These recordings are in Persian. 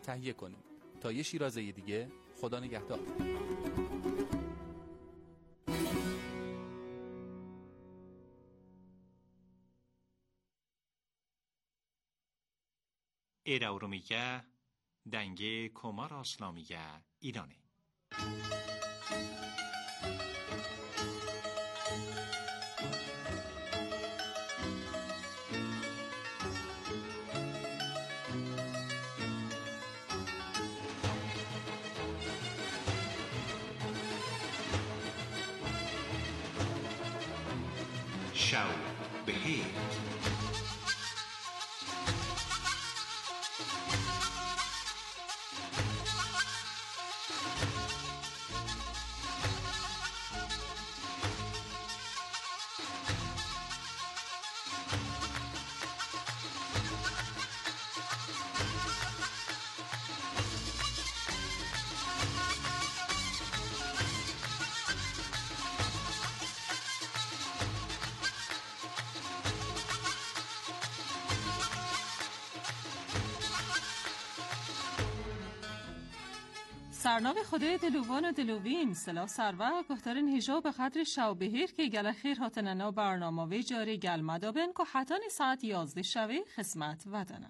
تهیه کنیم. تا یه شیرازه دیگه، خدا نگهدار. ایراورومیگه دنگه کمار اسلامیگه ایرانه. شو بخیر. سرنام خدای دلوان و دلوین سلا سروا گفتارن هجا به قدر شو بهیر که گل خیر هاتننا برنامه وی جاری گل مدابن که حتان ساعت 11 شوی خدمت ودنن.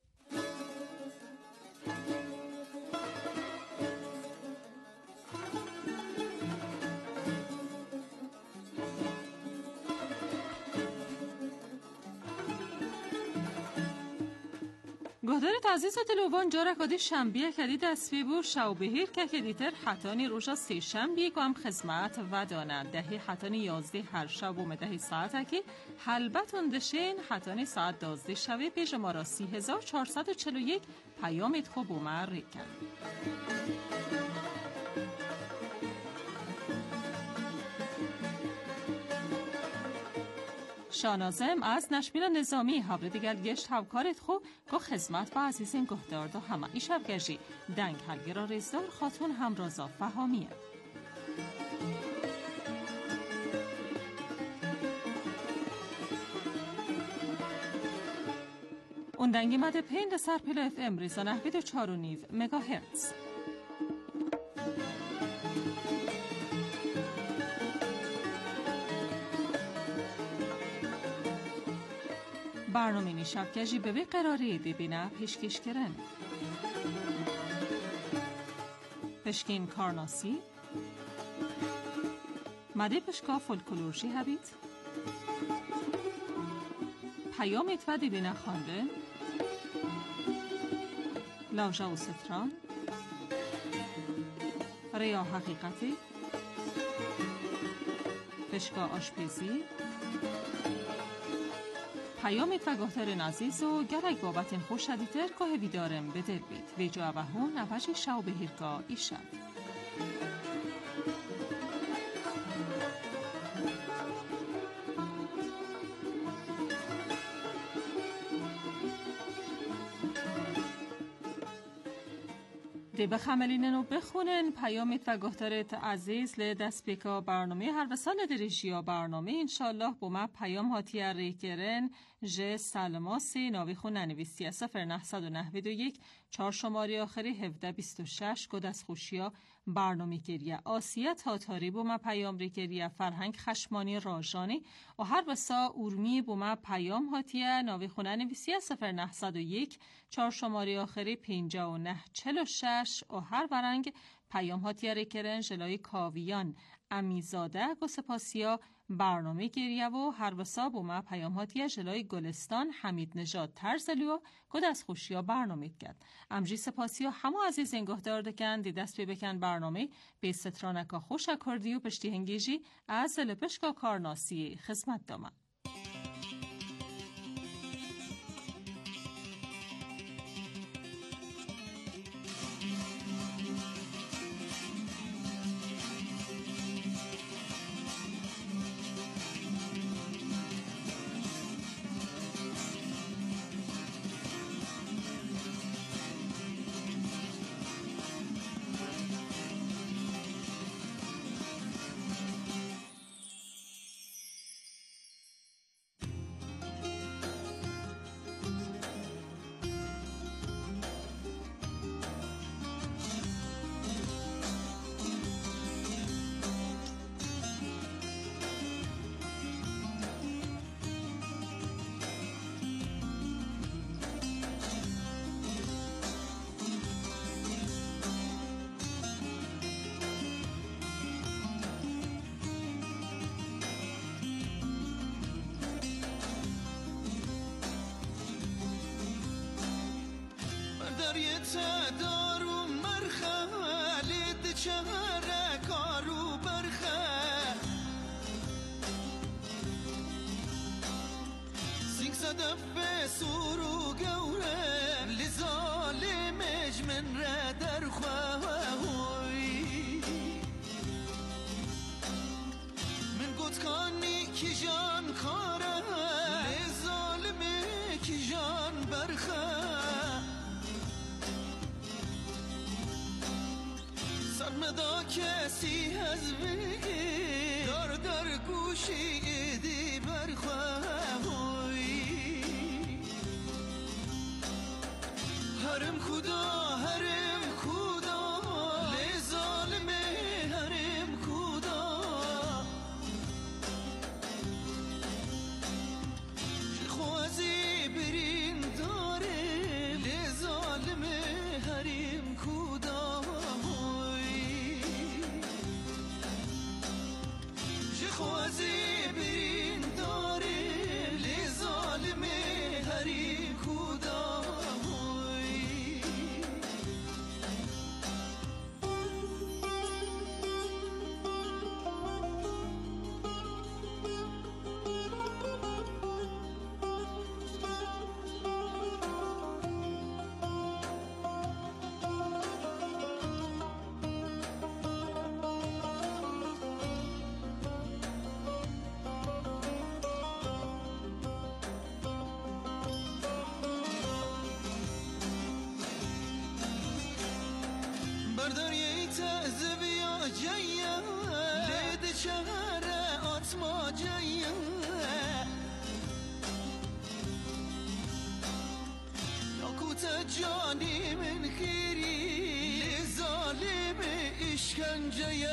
گهدارت عزیز و دلوان جارک آدی شنبیه کدی دستوی بور شو بهیر که کدیتر حتانی روژا 3 شنبیه که هم خدمت و دانند دهی حتانی 11 هر شب و مدهی ساعت که حلبتون دشین حتانی ساعت 12 شوی پیش ما را 3441 پیامت خوب و مر کن. شانازم از نشمیل نظامی حبر دیگر گشت همکارت خو که خدمت با عزیزین گهدار دا همه ای شب گشی دنگ هلگرا رزدار خاتون همرازا فهامیه. اون دنگی مده پین سر پیل اف ام ریزا نحوید 4.9 مگاهرتز. برنامه نیشب گجی به قراری ببینه پیشکش کرن. پشکین کارناسی مده پشکا فولکلورشی هبید پیامت و ببینه خانده لاوژا و ستران ریا حقیقتی پشکا آشپزی پیامت و گهتر نزیز و گرک بابتن خوش شدیتر که هوی دارم به دل بید ویجو اوهون نوش شو بهیرگاه ایشب. دی بخملینن و بخونن پیامت و گهترت عزیز لی دست بکا برنامه هر وسال دریشیا برنامه انشالله با ما پیام هاتی ری کرن جه سلماسی ناوی خون ننویستی 0991 4 شماره آخری 1726 گد از خوشیا برنامه گریه آسیت تاتاری با ما پیام ری گریه فرهنگ خشمانی راجانی و هر وسا اورمی با ما پیام هاتی ناوی خون ننویستی 0901 4 شماره آخری 5946 و هر ورنگ پیام ها تیاره کرن جلوی کاویان امیزاده گو سپاسیا برنامه گریه و هر وسا بومه پیام ها تیاره جلوی گلستان حمید نژاد ترزلو گود از خوشیا برنامه کرد. امجی سپاسیا همه عزیز انگاه داردکن دی دست بی بکن برنامه به سترانکا خوش اکردی و پشتی هنگیجی از لپشکا کارناسی خدمت دامن. دریت دارو مرخلید چهره کارو برخه سینگ صدف سورو گوره لظالم اجمن را در خواهوی من گوتکانی کی جان کاره لظالم کی جان برخه سرمدا کسی از بگی دار در گوشی دی برخواهوی هرم خدا لظالم هرم خدا خوازی برین داره لظالم هرم خدا خوازی برین داره لظالم هرم خدا برداری تزویا جایا لید چهره آتما جایا یاکوت جانی من خیری لظالم اشکنجه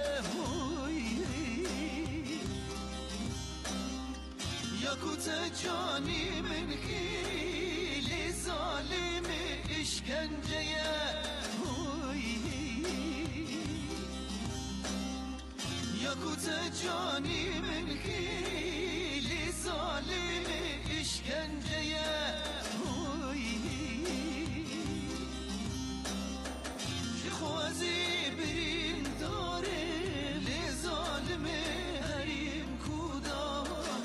یاکوت جانی من خیری لظالم اشکنجه یاکوت جانی من خیلی ظالم اشکنجه خوازی برین داره لظالم هرم خدا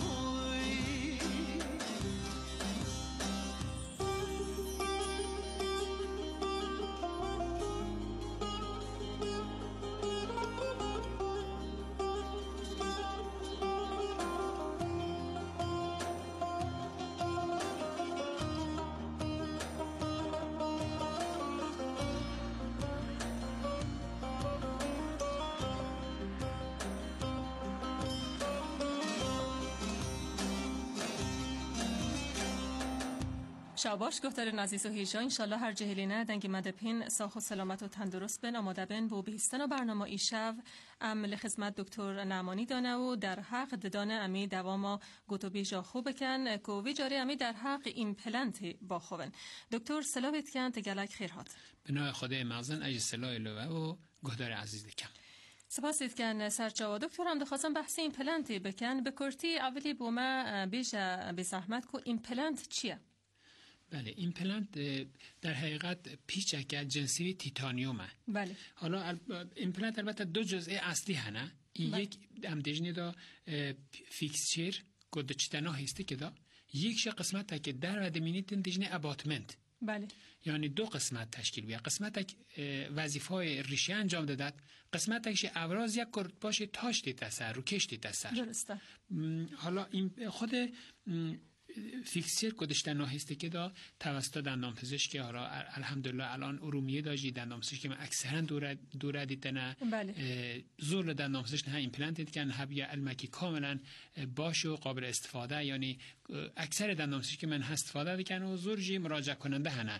شاباش گفتار نزیز و هیجا انشالله هر جهلینه دنگی مدپین ساخ و سلامت و تندرست بن آماده بن بو بهستن و برنامه ایشو عمل خدمت دکتر نعمانی دانه و در حق ددانه امی دواما گوتو بیجا خوب کن کووی جاری امی در حق ایمپلنت با خوبن دکتر سلاویت کن تگلک خیرهات بنای خدای مغزن اج سلای لوه و گهدار عزیز دکم سپاسید کن سرچاوا دکتر هم دخواستم بحث ایمپلنت بکن به کرتی اولی بوما بیجا به زحمت کو ایمپلنت چیه؟ بله ایمپلنت در حقیقت پیچک جنسی تیتانیومه. بله. حالا ایمپلنت البته دو جزء اصلی هنه. این یک امدجنی دا فیکسچر گودچتنا هستی که دا یکش قسمت تا که در و دمینیت امدجنی اباتمنت. بله. یعنی دو قسمت تشکیل بیه. قسمت که وظیفه‌های ریشه انجام دادد، قسمت که ابراز یک کرد باشه تاش دیت اثر رو کش دیت اثر. درسته. حالا این خود فیکسچر کدشتنا هستی که دا توسط دندانپزشک حالا الحمدلله الان ارومیه داشتی دندانپزشک من اکثرا دوره دیدن زور دندانپزشک نه ایمپلنت دیدن هبیا علمکی کاملا باشه و قابل استفاده یعنی اکثر دندانپزشک من استفاده دیدن و زور جی مراجعه کننده هنه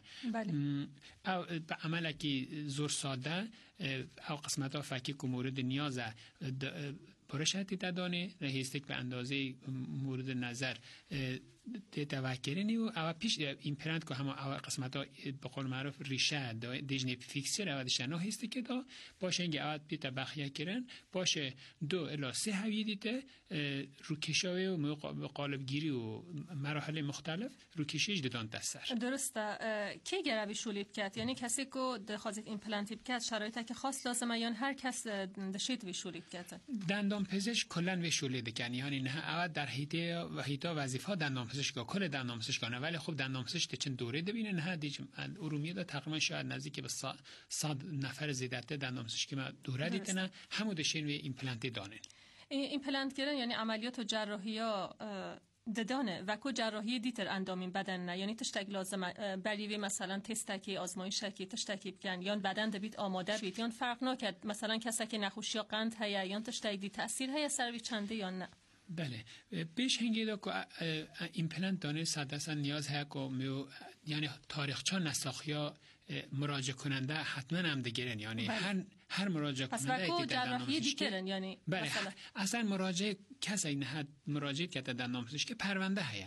به عمل که زور ساده او قسمت ها فکی که مورد نیازه پرشتی دادانه رهیستک به اندازه مورد نظر توکرینی و او پیش ایمپلنت که همه او قسمت ها به قول معروف ریشه دیجنی فیکسچر او دشنو هستی که دا باشه اینگه او بیتا بخیه کرن باشه 2 الی 3 هویه دیده رو کشاوی و قالب گیری و مراحل مختلف رو کشیش دادن دستر. درسته. کی گروی شولید کرد؟ یعنی کسی که دخوازید ایمپلنتی بکرد شرایطی که خاص لازمه یا هر کس دشید وی شولید کرد؟ دندان پزشک کلا وی شولید کنی، یعنی نه اول در هیتا وظیفه دندان پزشک کل دندان پزشک نه، ولی خب دندان پزشک چند دوره ببینه نه دیج ارومیه دا تقریبا شاید نزدیک به 100 نفر زیادت دندان پزشک ما دوره دیدن همو دشین وی ایمپلنتی دانن. ایمپلنت کردن یعنی عملیات و جراحی ها ددانه و کو جراحی دیتر اندامین بدن نه، یعنی تشتک لازم بریوی مثلا تستکی آزمایشکی تشتکی بکن یا بدن دبیت آماده بیت یا فرق نکرد مثلا کسی که نخوشی یا قند هیا یا تشتک دی تاثیر هیا سروی چنده یا نه. بله پیش هنگی دا که ایمپلنت دانه 100% نیاز هست که یعنی تاریخچه نساخیا مراجع کننده حتما هم دگرن، یعنی هر مراجع کننده که جراحی دیگرن یعنی بله اصلا مراجع کسی نه مراجعه کرده دندان پزشکی پرونده هست.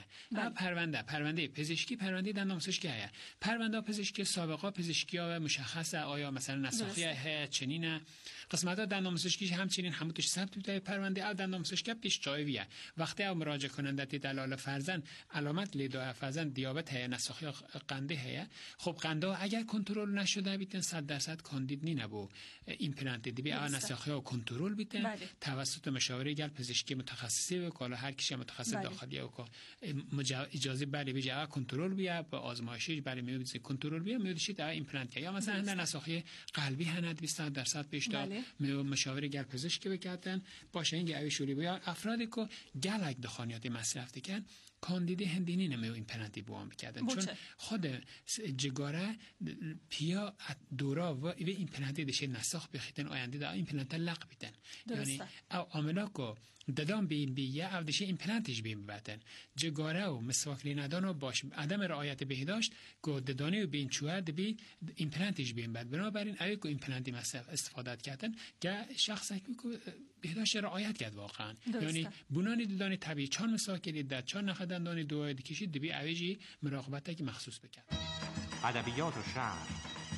پرونده پزشکی پرونده دندان پزشکی هست. پرونده پزشکی سابقه پزشکی ها مشخصه آیا مثلا نساخی هست چنینه قسمت ها دندان پزشکی همچنین همونش ثبت بوده پرونده او دندان پزشکی پیش جایویه وقتی او مراجعه کننده دلال فرزن علامت لیدو فرزن دیابت هست نساخی قنده هست. خب قنده اگر کنترل نشده بیتن 100% کاندید نی نبو ایمپلنت دی بیا نساخی ها کنترل بیتن توسط مشاوره گل پزشکی متخصصی و کالا هر کسی متخصص داخلی او که اجازه بله بجا کنترل بیا با آزمایشی بله میوزی کنترل بیا میوزی تا ایمپلنت یا مثلا هند نساخی قلبی هند 100% پیش داد مشاوره گل پزشکی بکردن باشه اینگه اویشوری بیا افرادی که گلک دخانیات مصرف دیکن کاندیدی هندینی نمیو ایمپلنتی بوام بکردن چون خود جگاره پیا دورا و ایمپلنتی دشه نساخ بخیتن آینده دا ایمپلنت لق بیتن یعنی او عاملا که دادم بیه او دشه ایمپلنتش بیم ببتن جگاره و مسواک ندان و باش عدم رعایت بهداشت که دادانی و بین چوه دبی ایمپلنتش بیم بد بنابراین اوی که ایمپلنتی مصرف استفاده کردن که شخص که بهداشت رعایت کرد واقعا یعنی بنانی دادانی طبیعی چون مسواک کردید در چون نخدن دانی دوای کشید دبی اویجی مراقبت که مخصوص بکرد. ادبیات و شعر،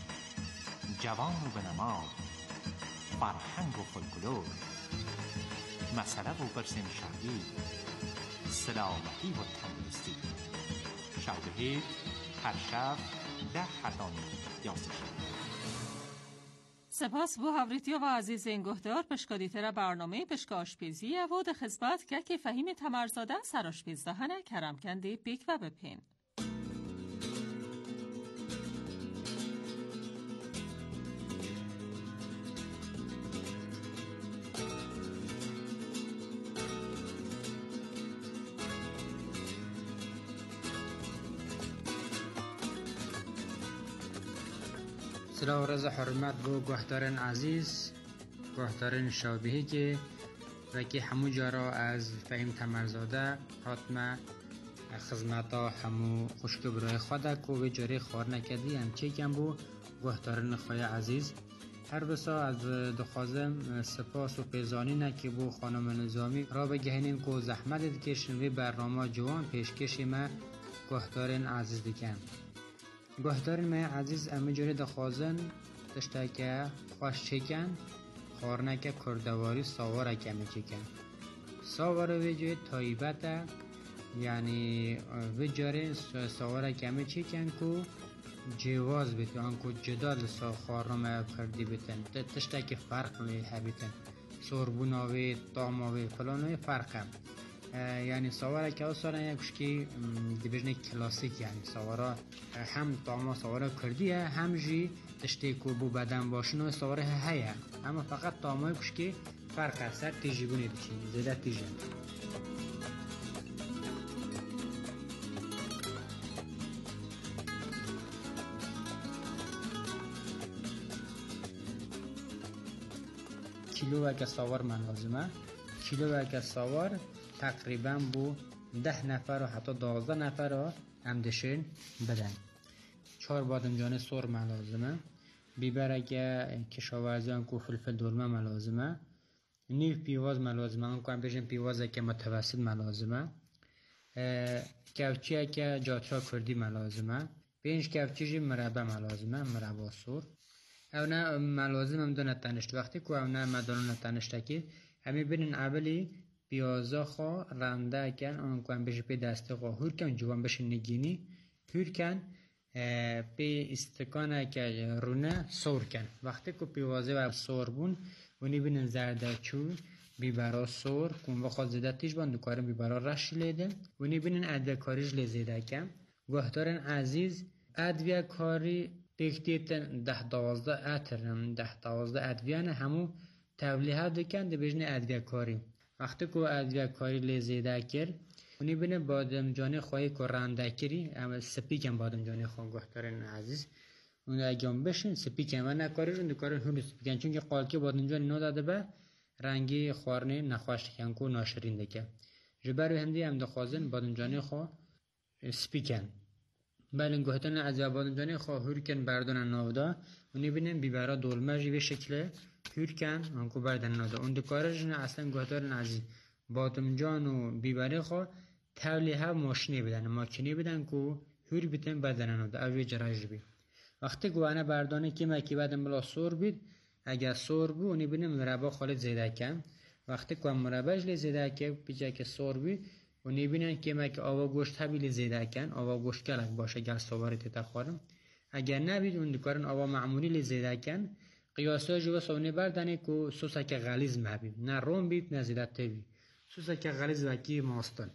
جوان و بنماد، فرهنگ و فولکلور، مسئله و برسم شهری، سلامتی و تندرستی. شوبه هر شب 10 11 سپاس بو هاوریتیا و عزیز این گهدار پشکادیتر برنامه پشک آشپیزی و ده خدمت که فهیم تمرزاده سراشپیز دهنه کرم کنده بیک و بپین. سلام و رضا حرمت بو گوهدارن عزیز گوهدارن شابهی که و که همو جارا از فهیم تمرزاده حتما خدمتا همو خوشک برای خدا که به جاری خوار نکردی هم چه کم بو گوهدارن خواه عزیز هر بسا از دخوازم سپاس و پیزانی نکی بو خانم نظامی را بگهنین که زحمت دکشن و برنامه جوان پیشکشی ما گوهدارن عزیز دکن گوهدارن ما عزیز امی جوری دخوازن تشتاکه خوش چکن خورنکه کردواری ساواره کمی چکن ساواره ویجوی تایبته یعنی ویجوری ساواره کمی چکن که جواز بیتن آنکو جدال سا خورنمه کردی بیتن تشتاکه فرق لیه بیتن سوربوناوی طعماوی فلانوی فرقه یعنی سواره که اصلا یکشکی دیبجنه کلاسیک یعنی سواره هم طعما سواره کردیه هم جی تشتی که بو بدن باشنو سواره هیا اما فقط طعما یکشکی فرق اثر تیجیبونی دیچی زیده تیجن کیلو وگه سوار من لازمه کیلو وگه سوار تقریبا بو 10 نفر و حتی 12 نفر رو همدشین بدن 4 بادمجان سرم لازمه بیبر اگه کشاورزی انکو فلفل دلمه لازمه نیو پیواز لازمه انکو هم بشن پیواز که متوسط لازمه کفچی که جاترا کردی ملازمه 5 کفچی مربع ملازمه مربع سور او نه ملازم هم دونه تنشت وقتی که او نه مدانون تنشت که همی بینن اولی پیازا خوا رنده کن آن کن بشه پی دسته خوا هور کن جوان بشه نگینی هور کن پی استکانه که رونه سور کن وقتی که پیوازه و سور بون ونی بینن زردچوی بیبرا سور کن و خواست زیده تیش باند دکارن بیبرا رش لیده ونی بینن ادویکاریش لیزیده کن گوهدارن عزیز ادویکاری پیکتیتن 10-12 اترم 10-12 ادویانه همو تولیه دکن ده بجنه ادویکاری وقتی که ادویکاری لیزیده کرد ونی بینه بادمجانی خواهی که رنده کری اما سپیکن بادمجانی خواه گوهدارن عزیز اون اگه هم بشن سپیکن و نکاریشون دکارن هلو سپیکن چون که قالکی بادمجانی نو به رنگی خوارنه نخواشت کن که ناشرین دکه جبرو هندی هم دخوازن بادمجانی خواه سپیکن بله گوهتن از بادمجانی خواه هورکن بردن نودا اونی بینن بیبرا دولمجی به شکل هورکن انکو بردن نودا اون دکارشون اصلا گوهتن از بادمجان و بیبری خواه تولیه ماشینی بدن ماکینی بدن که هور بیتن بردن نودا اوی جراج بی وقتی گوانه بردانه که مکی بدن بلا سور بید اگر سور بو اونی بینه مربع خالد زیده کن وقتی که مربعش لی زیده که پیچه که سور بی اونی بینن که مکی آوا گوشت هبی زیده کن آوا گوشت کلک باشه گل سواری تیتا خورم اگر نبید اون دکارن آوا معمولی لی زیده کن قیاسه جو سونی بردنه که سوسه که غلیظ مبید نه روم بید نه زیده تبی سوسه که غلیظ وکی ماستن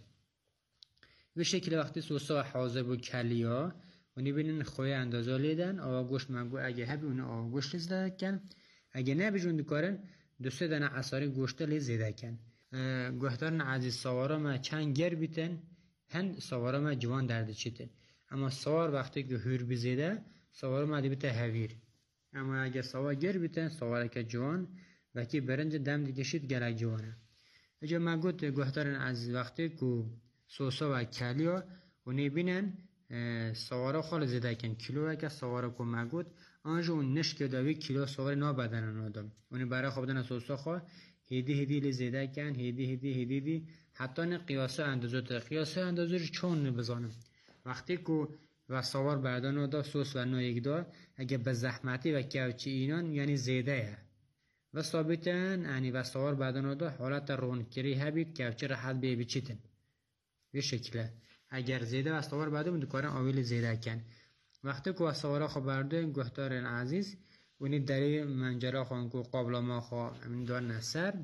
به شکل وقتی سوسه و حاضر و کلیا اونی بینن خوی اندازه لیدن آوا گوشت منگو اگه هبی اون آوا گوشت زیده کن اگه نبیجون دکارن 2-3 دانه عصاری گوشت لی زیده کن گوهدارن عزیز سوارا ما چند گر بیتن هند سوارا ما جوان درد چیتن اما سوار وقتی که هور بزیده سوارا ما دی بیته هویر اما اگه سوار گر بیتن سوارا که جوان وکی برنج دم دیگشید گلک جوانه اجا ما گوت گوهدارن عزیز وقتی که سوسا و کلیا اونی بینن سوارا خال زیده کن کیلو که سوارا که ما گوت آنجا اون نشک داوی کیلو سوار نا بدنن آدم اونی برای خوابدن سوسا خواه هیدی لی زیده کن هیدی حتی نه قیاسه اندازه رو چون نبزانم وقتی که و سوار بردان دا سوس و نو یک دا اگه به زحمتی و کوچی اینان یعنی زیده و ثابتن یعنی و سوار بردان دا حالت رونکری هبید کوچی راحت بی چیتن به شکله اگر زیده و سوار بردان دکارن آویل زیده کن وقتی که و سوارا خو برده گوهدارن عزیز اونی دری منجره خوان که قابل ما خواه امین دار نصر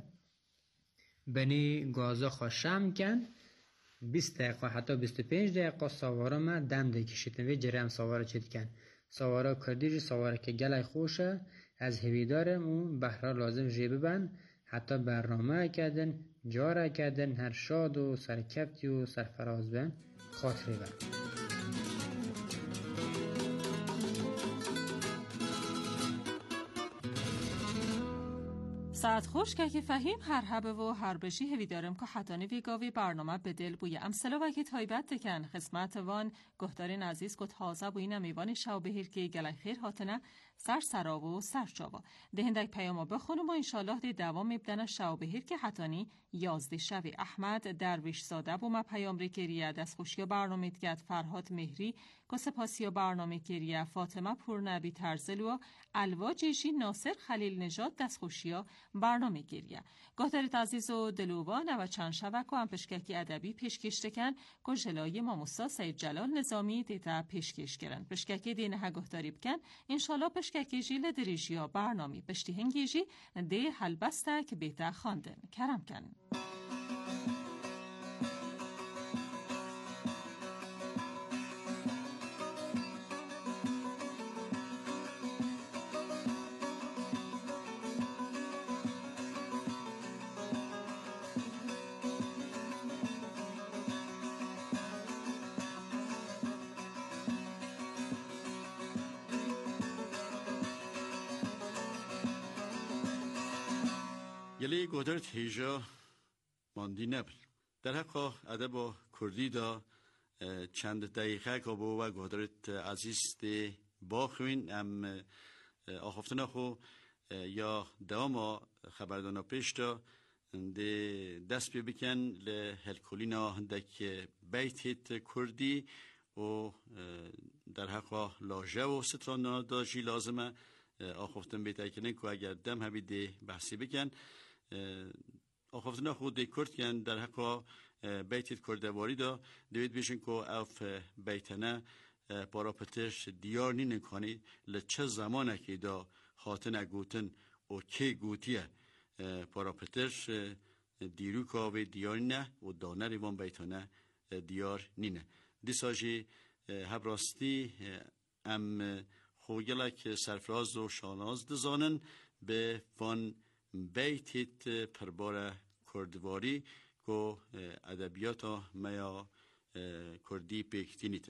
بنی گازه خواه شم کن 20 دقیقه حتی 25 دقیقه سوارا ما دم دکشیدن و جرم سوارا چید کن سوارا کردیجی سوارا که گلای خوشه از هویدارم و بحرا لازم جیبه بن حتی برنامه کردن جاره کردن هر شاد و سرکبتی و سرفراز بن خاطری بن ساعت خوش که فهیم هر هبه و هر بشی هوی دارم که حتانی ویگاوی برنامه به دل بوی امثله وکی تایبت دکن خسمت وان گهدارین عزیز که تازه بوین میوان شو بهیر که گلای خیر حاتنه سر سراب و سر جاوا دهندک پیامو بخونم و انشالله دی دوام میبدن شو بهیر که حتانی 11 شوی احمد درویش زاده بو ما پیام ری کریه دست خوشی برنامه دگت فرهاد مهری که سپاسی برنامه کریه فاطمه پورنبی ترزلو الوا جیشی ناصر خلیل نژاد دست خوشی برنامه گریه گهدارت عزیز و دلوان و چند شبک و هم پشککی ادبی پیشکش دکن که جلای ماموسا سید جلال نظامی دیتا پیشکش کرن پشککی دینه ها گهداری بکن انشالله پشککی جیل دریجیا برنامه بشتی هنگیجی ده حل بسته که بیتا خواندن کرم کن یلی گودرت هیجا ماندی نبل در حق ادب و کردی دا چند دقیقه که با گودرت عزیز دی باخوین ام آخفتنا خو یا دوام خبردانا پیش دا دست بکن لهلکولینا هندک بیتت کردی و در حقا لاجه و ستران داجی لازمه آخفتن بیت کنن که اگر دم هبیده بحثی بکن آخفتن خود کرد کن در حقا بیتت کردواری دا دوید بیشن که اوف بیتنه پاراپترش دیار نینه کنی لچه زمانه که دا خاطن گوتن و که گوتیه پاراپترش دیرو کاوه دیار نه و دانه ریوان بیتانه دیار نینه دیساجی هبراستی ام خوگلک سرفراز و شاناز دزانن به وان بیتیت پربار کردواری که ادبیات میا کردی پیکتینیت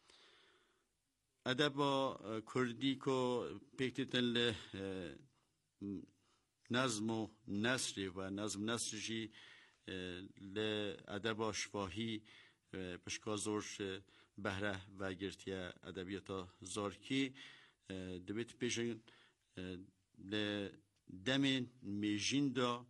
ادب کردی که پیکتیتن نظم و نثر و نظم نثرشی لادب شفاهی پشکازورش بهره و گرتی ادبیات زارکی دبیت پیشن لدم میجین دا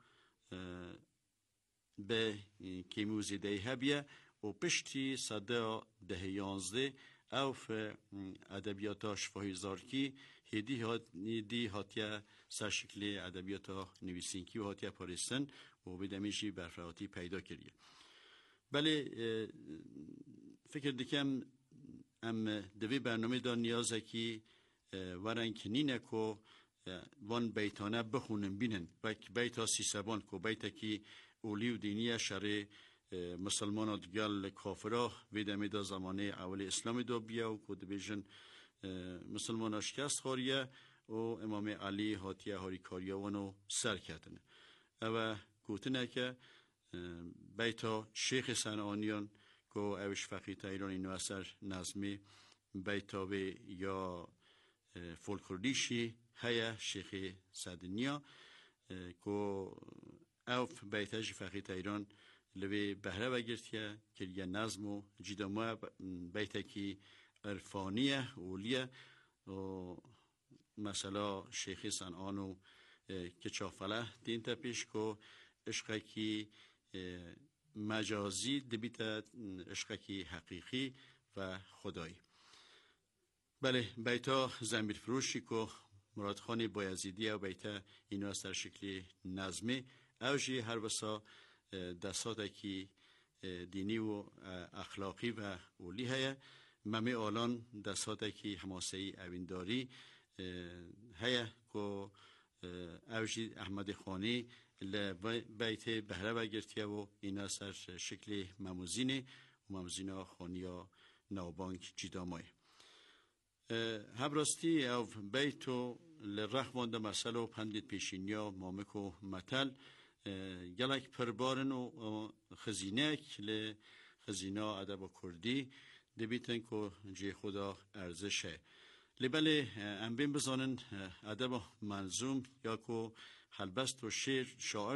به کیموزی ده هبیه و پشتی صده ده 11 اوف ادبیات شفاهی زارکی هدی هاتیا سرشکل ادبیات نویسینکی و هاتیا پاریستن و بدمیشی برفراتی پیدا کردیه. بله فکر دیکم ام دوی برنامه دا نیازه که ورن کنینه که وان بیتانه بخونن بینن و بیتا سی سبان که بیتا که اولی و دینیه شرع مسلمان ها دیگل کافره ویدمی دا زمانه اول اسلام دا بیا و کد بیشن مسلمان ها شکست خواریه و امام علی هاتیه هاری کاریا وانو سر کردنه او گوتنه که بیتا شیخ صنعانیان که اوش فقیه ایران اینو اثر نظمی بیتا و یا فولکلوریشی هیا شیخ صدنیا که اوف بیتاج فقیه ایران لوی بهره بگرتیه که یه نظم و جیدامه بیتا کی عرفانیه اولیه و مثلا شیخ صنعانو که چافله دین تا پیش که عشقه کی مجازی دبیت عشقه کی حقیقی و خدایی. بله بیتا زنبیر فروشی که مراد خانی بایزیدیه و بیتا اینو از در شکلی نظمی اوجی هر بسا دستاته کی دینی و اخلاقی و اولی هیا ممی آلان دستاته کی حماسهی اوینداری هیا که اوجی احمد خانی بیت بهره بگرتیه و این از در شکل مموزینه و مموزین خانی ها نوبانک جیدامای هبراستی او بیتو لرخوانده مسئله و پندید پیشینیا مامک و متل گلک پربارن و خزینه که خزینه ادب کردی دبیتن که جی خدا ارزشه لبله ام بین بزانن ادب منظوم یا که حلبست و شعر شاعر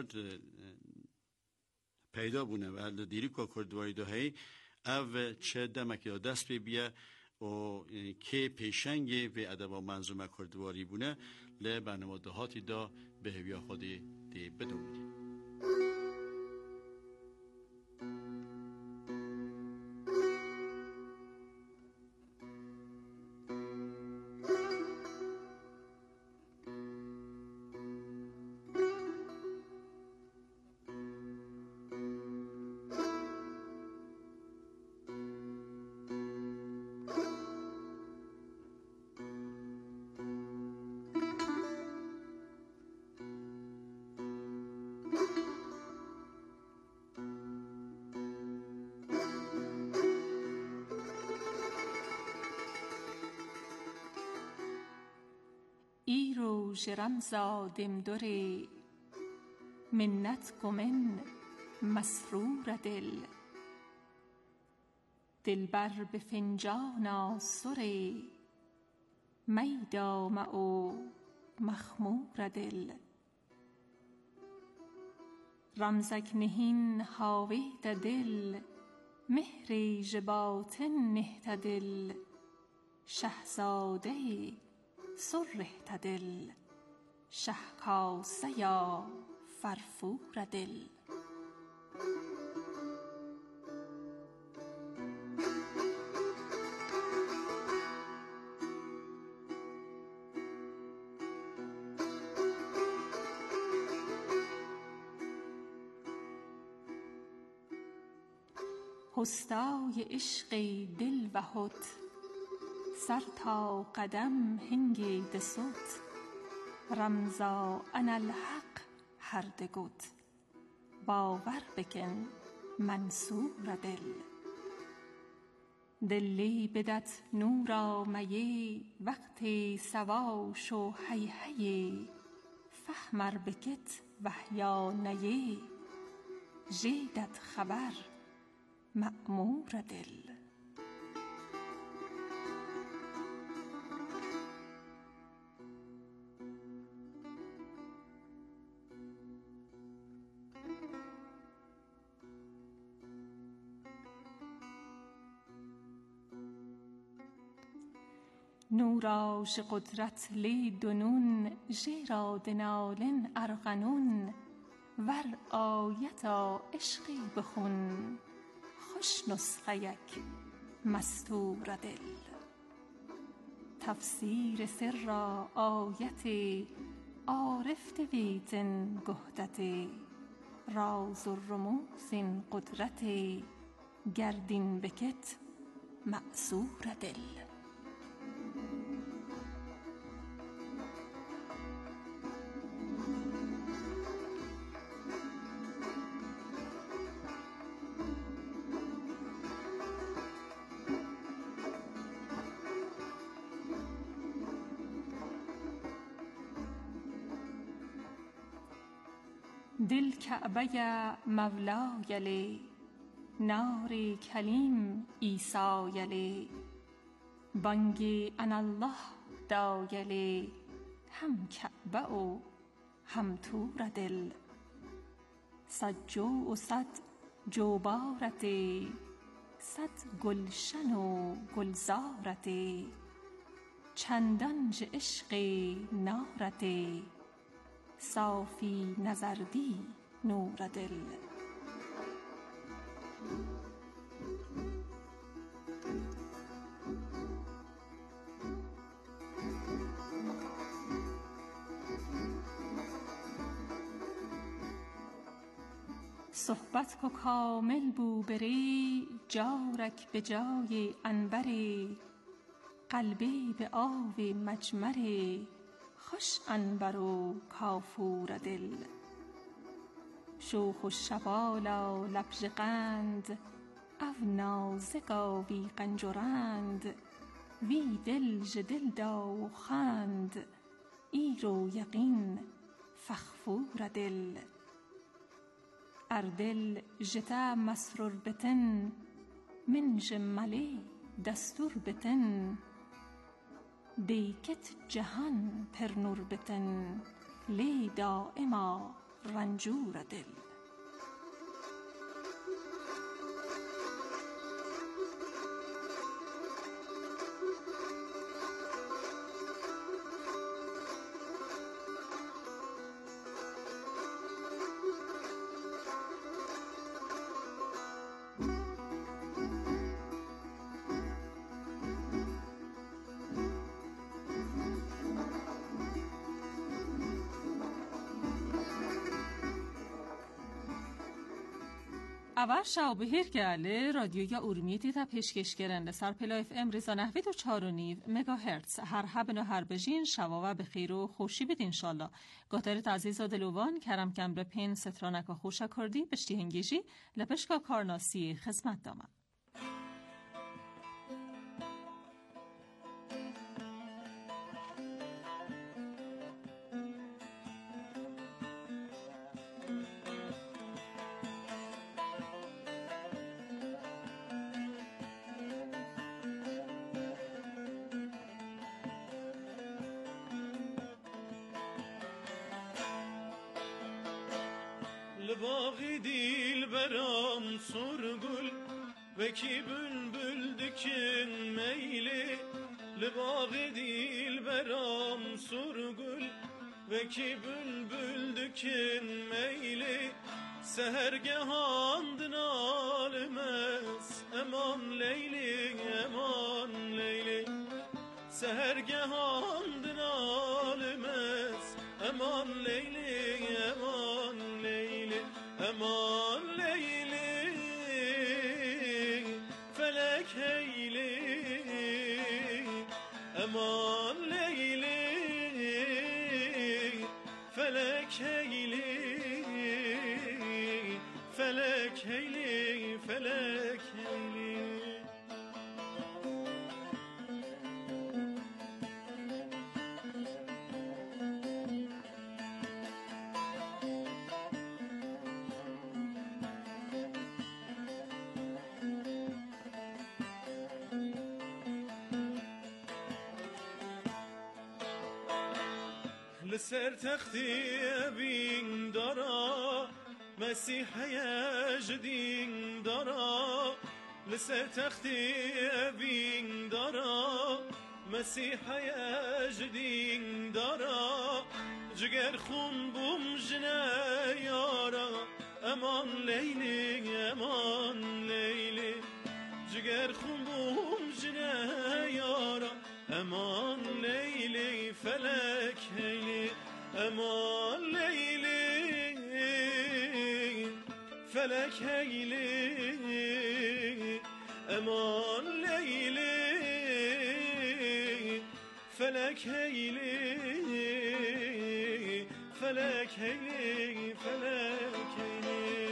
پیدا بونه و دیری که کردواری دو هی او چه دمک یا دست بیا و که پیشنگی به ادب منظوم کردواری بونه ل برنامه دهاتی دا به هویا خودی دی بدونید. رمزا دمدره منت گمن مسرور دلبر به فنجان آسر میدا معو مخمور دل رمزک نهین هاویت دل مهری جباتن نهت دل شهزاده سرهت دل شهکاسه یا فرفور دل. هستای عشق دل و هت، سر تا قدم هنگی دست، رمزا انا الحق هر دگت، باور بکن منصور دل. دلی بدت نورا میی، وقتی سواش و هی هی، فهمر بکت وحیا نیی، جیدت خبر مأمور دل. نوراش قدرت لی دنون، جیرا دنالن ارغنون، ور آیتا عشقی بخون، خوش نسخه یک مستور دل. تفسیر سر را آیتی، عارف دویتن گهدتی، راز و رموزین قدرتی، گردین بکت مأسور دل. دل کعبه مولای لی، نار کلیم عیسای لی، بانگی انا الله دای لی، هم کعبه و هم طور دل. صد جو و صد جوبارتی، صد گلشن و گلزارتی، چندان ز عشقی نارتی، صافی نظردی نور دل. صحبت کو کامل بو بری، جارک به جای انبری، قلبی به آب مجمری، خوش عنبر و کافور دل. شوخ و شبالا لب ژ قند، او نازک وی قنجرند، وی دل ژ دل دا و خند، ایرو یقین فغفور دل. ار دل ژته مسرور بتن، من ژ ملی دستور بتن، دیکت جهان پر نور بتن، لی دایما رنجور دل. اول شب بهیر گله رادیویا اورمیتی تا پیشکش گرنده سر پلا اف ام ریزا نحوی دو 4.5 مگاهرتز هر هبن و هر بجین شواوه بخیر و خوشی بید انشالله. گاترت عزیز و دلوان کرم کم رپین سترانک و خوشا کردی بشتی هنگیجی لپشکا کارناسی خدمت دامن. لباغی دیل برام سرگل وکی بلبل دکن میلی لباغی دیل برام سرگل ve ki bülbüldükün meyli sehergehand nalimez eman Leyli eman Leyli sehergehand nalimez eman Leyli eman Leyli eman Leyli felek heyli eman Leyli felek heyli felek heyli felek heyli لسر تختی بین دارا مسیح یجدین دارا لسر تختی بین دارا مسیح یجدین دارا جگر خون بوم جنه یارا امان لیلی امان لیلی جگر خون بوم جنه یارا امان لیلی فلک هیلی امان لیلی فلک هیلی امان لیلی فلک هیلی فلک هیلی فلک هیلی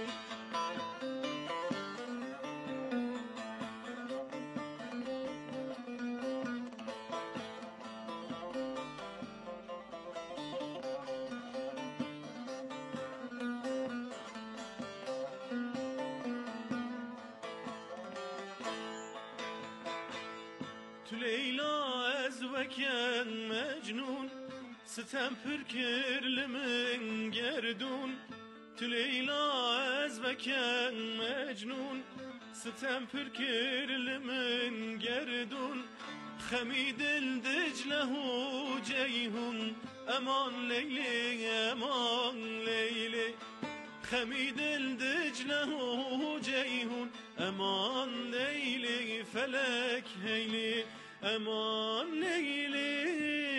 تو لیلا از وکن مجنون ستم پر کرل من گردون تو لیلا از وکن مجنون ستم پر کرل من گردون خمید الدجله و جیهون امان لیلی امان لیلی خمید الدجله و جیهون امان لیلی فلک هیلی امان لیلی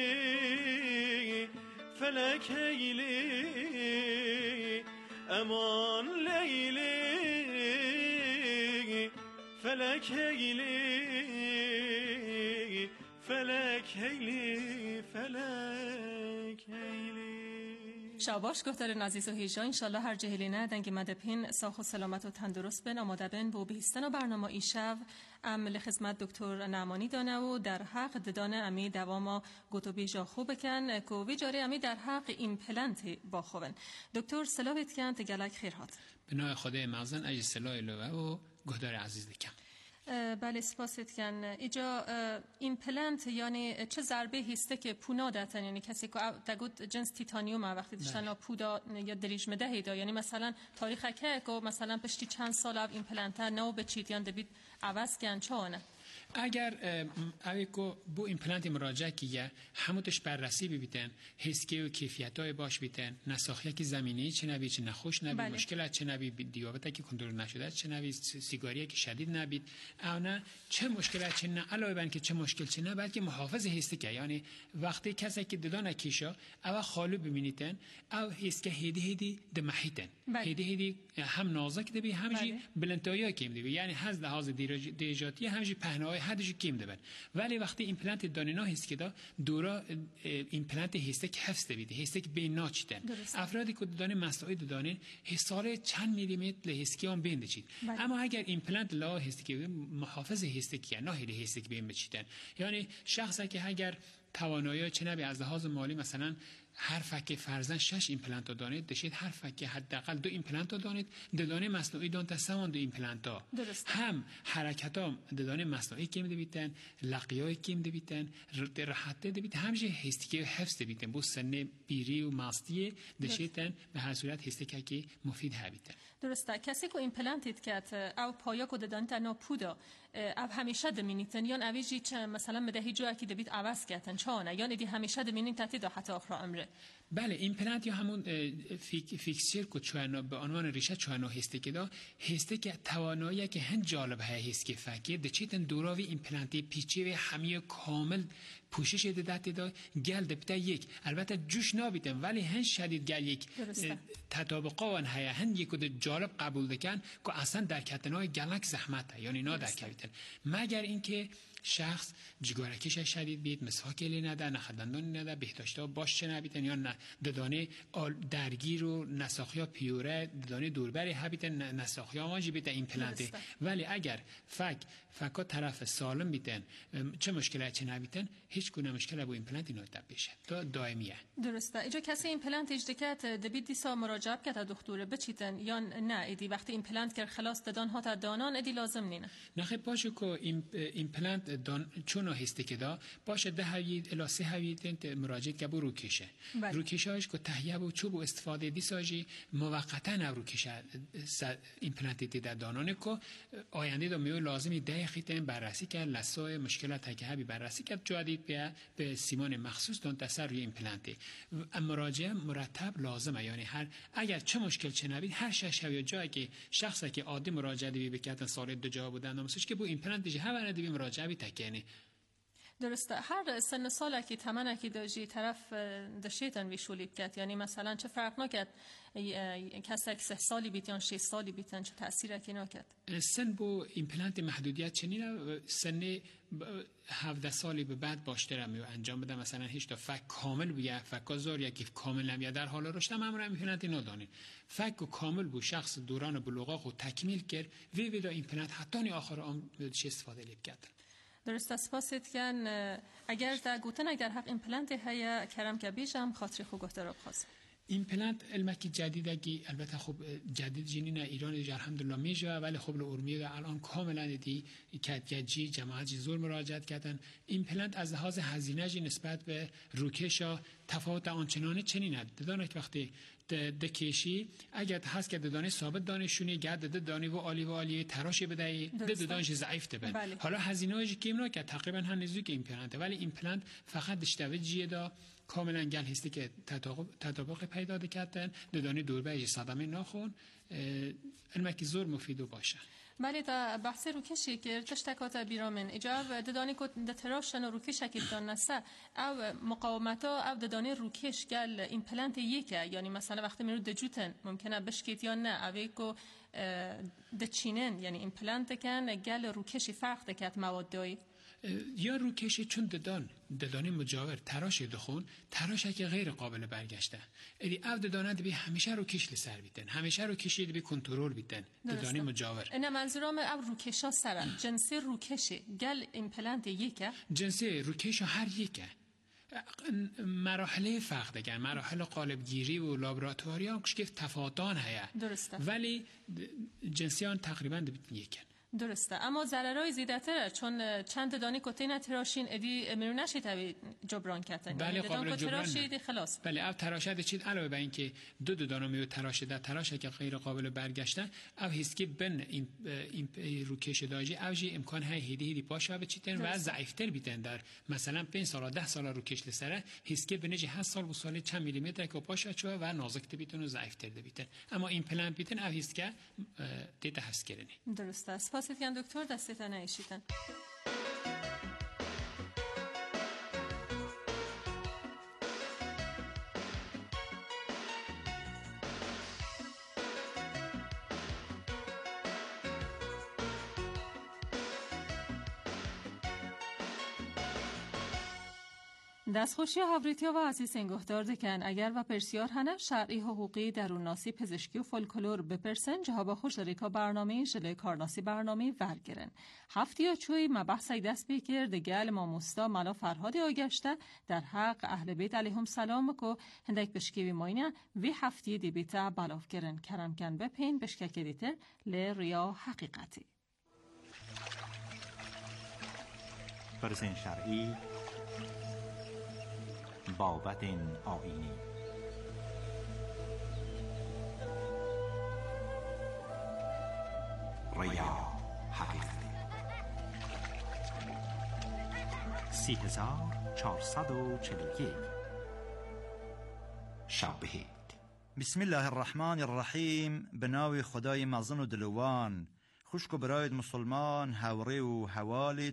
فلک هیلی امان لیلی فلک هیلی فلک هیلی فلک هیلی شاباش گفتار عزیز و هیجا انشالله هر جهلینه دنگ مدپین ساخ و سلامت و تندرست بن آماده بن بو بهستن و برنامه ایشو عمل خدمت دکتر نعمانی دانه و در حق ددان امی دواما گوتو بیجا خوب کن که وی جاری امی در حق ایمپلنت با خوبن دکتر سلاویت کن تگلک خیرهات بنای خدای مغزن اجی سلای لوه و گهدار عزیز دکم بله سپاست کن ایجا ایمپلنت یعنی چه ضربه هسته که پونا داتن یعنی کسی که دگود جنس تیتانیوم وقتی داشتن پودا یا دریج مده هیدا یعنی مثلا تاریخ که مثلا پشتی چند سال او ایمپلنت نو بچید یان دبید عوض کن چونه اگر اویکو بو ایمپلنت مراجعه کیه هموتش بررسی ببیتن حسکی و کیفیتای باش بیتن نساخیه که زمینی چه نبی چه نخوش نبی بله. مشکلات چه نبی دیابت که کنترل نشده چه نبی سیگاری که شدید نبید او نه چه مشکلات چه نه علاوه بر که چه مشکل چه نه بلکه محافظ هستی که یعنی وقتی کسی که ددان کیشا او خالو ببینیتن او هست که هدی دمحیتن هدی هم نازک دبی همجی بلنتایا کیم دبی یعنی از لحاظ دیجاتی همجی پهنای حدش کیم دبن ولی وقتی ایمپلنت دانینا هست که دا دورا ایمپلنت هسته که حفظ دبیده هسته که بین ناچیدن افرادی که دانه مسائل دانین حساره چند میلیمتر لهسکی هم بین دچید اما اگر ایمپلنت لا هسته که محافظ هسته که نه هلی هسته که بین بچیدن یعنی شخصی که اگر توانایی چه نبی از لحاظ مالی مثلا هر فک فرزن 6 ایمپلنت دانید دشید هر فک حداقل 2 ایمپلنت دانید ددانه مصنوعی دان تا 2 ایمپلنت هم حرکتام ددانه مصنوعی کیم دبیتن لقیای کیم دبیتن راحت دبیت همجه هستی که حفظ دبیتن بو سن بیری و ماستی دشیدن به هر صورت هستی که مفید هبیتن درسته. کسی که ایمپلنتید کرد او پایا که دادن تنها پودا او همیشه دمینیتن یا اویجی چه مثلا مدهی جایی که دبید عوض کردن چانه یا ندی همیشه دمینین تحتی دا حتی آخر عمره. بله ایمپلنت یا همون فیکسچر که چوانو به عنوان ریشه چوانو هسته که دا هسته که توانایی که هن جالب های هست که فکر دچیتن دوراوی ایمپلنتی پیچی و همیه کامل پوشش دادت دا گل دبته یک البته جوش نابیتن ولی هن شدید گل یک تطابقان های هن یک جالب قبول دکن که اصلا در کتنهای گلک زحمت یعنی نا در کویتن مگر اینکه شخص جگارکیش شدید بید مسواک لی نده نخدندان نده بهداشتا باش چه نبیتن یا نه ددانه درگیر و نساخیا پیوره ددانه دوربری هبیتن نساخیا ماجی بیتن ایمپلنته ولی اگر فکا طرف سالم بیتن چه مشکلی چه نبیتن هیچ گونه مشکل با ایمپلنت اینا تب بشه تا دائمیه. درسته. اینجا کسی ایمپلنت اجدکت دبید دیسا مراجعه کرد دکتر بچیتن یا نه ایدی وقتی ایمپلنت کرد خلاص ددان ها تا دانان ایدی لازم نینه. نه باشه که ایمپلنت چون هسته که دا باشه 10 هوید الی 3 هوید مراجعه که برو روکشه روکشاش که تهیه و چوب و استفاده دیساجی موقتا نو روکشه ایمپلنت در دانانه که آینده دا میو لازمی دقیقیتن بررسی کرد لسای مشکلات که هبی بررسی کرد جادید به سیمان مخصوص دون تسر روی ایمپلنتی مراجعه مرتب لازمه یعنی اگر چه مشکل چه نبید هر 6 یا جایی که شخصی که عادی مراجعه دی بکردن سال 2 جواب دادن نامسش که بو ایمپلنت دیگه هر دی مراجعه تکنی. درسته. هر سن سال که تمنه که داشتی طرف داشتن ویشولیب کرد یعنی مثلا چه فرق نکرد کسی که 3 سالی بیتن 6 سالی بیتن چه تأثیری که نکرد سن بو ایمپلنت محدودیت چنینه سن 17 سالی به بعد باشتر میو انجام بده مثلا هیچ تا فک کامل بیا فک زور یکی کامل نمیاد در حال رشد معمولا ایمپلنت ندانین فک کامل بو شخص دوران بلوغ خود تکمیل کرد وی دا ایمپلنت حتی آخر عمر چه استفاده لیب کرد. درست اسپاسید کن اگر در گوتن اگر حق ایمپلنت هیا کرم که بیشم خاطری خو گفته رو خواست ایمپلنت علمکی جدیدگی البته خب جدید جنین ایران الحمدلله میجا ولی خب ارومیه الان کاملا دی کدگجی جماعت زور مراجعت کردن ایمپلنت از لحاظ هزینه جی نسبت به روکشا تفاوت آنچنانه چنینه دانه وقتی دکیشی اگر هست که دانه ثابت دانشونی گرد دانه و عالی تراش بدهی دانش ضعیف تبن حالا هزینه‌اش کیمنا که تقریبا هم نزدیک ایمپلنت ولی ایمپلنت فقط دشتوی جیه دا کاملا گل هستی که تطابق پیدا کردن دانه دوربه صدمه ناخون علمکی زور مفید باشه. بله تا بحث روکشی که تشتکات بیرامن اجاب ددانی که دتراشن روکش اکید دان نسه او مقاومتا او ددانی روکش گل ایمپلنت یکه یعنی مثلا وقتی میرو دجوتن ممکنه بشکیت یا نه اوی که دچینن یعنی ایمپلنت کن گل روکشی فرق دکت موادایی یا روکشی چون ددانی مجاور تراش دخون تراش که غیر قابل برگشته ادی او ددانه بی همیشه روکش لسر بیتن همیشه روکشی بی کنترل بیتن ددانی مجاور اینا منظورم او روکشا سره جنسی روکشی گل ایمپلنت یکه جنسی روکش هر یکه مراحل فرق دگن مراحل قالبگیری و لابراتواری هم که تفاوتان هیا درسته ولی جنسیان تقریبا یکن درسته اما ضررای زیادتره چون چند دانه کتین تراشین ادی میرو نشید تبی جبران کردن بله قابل جبران خلاص بله او تراشده چید علاوه بر اینکه دو دانه میو تراشده تراشه که غیر قابل برگشتن او هست که بن این روکش داجی اوجی امکان های هدی پاشا بچیتن و ضعیفتر بیتن در مثلا 5 سال 10 سال روکش لسره هست که بنج 7 سال و سال چند میلیمتر که پاشا چوا و نازک بیتن و ضعیفتر بیتن اما ایمپلنت بیتن او هست که دیتا هست کردنی درسته سپاسید کن دکتر دستتان ایشیدن دستخوشی هاوریتیا و عزیز انگهدار دکن اگر و پرسیار هنه شرعی حقوقی درون ناسی پزشکی و فولکلور بپرسن جهاب خوش دریکا برنامه جلوی کارناسی برنامه ورگرن هفتی چوی مبحثی دست بکر دگل ماموستا ملا فرهادی آگشته در حق اهل بیت علیهم سلام کو هندک بشکیوی ماینه وی هفتی دی بیتا بلاف گرن کرم کن بپین بشکک دیتر لریا حقیقتی پرسن شرعی بابت آیینی ریا حقیقت 3441 شب بخیر. بسم الله الرحمن الرحیم. به نام خدای مزن و دلوان. خوشک و براید مسلمان هوری و حوالت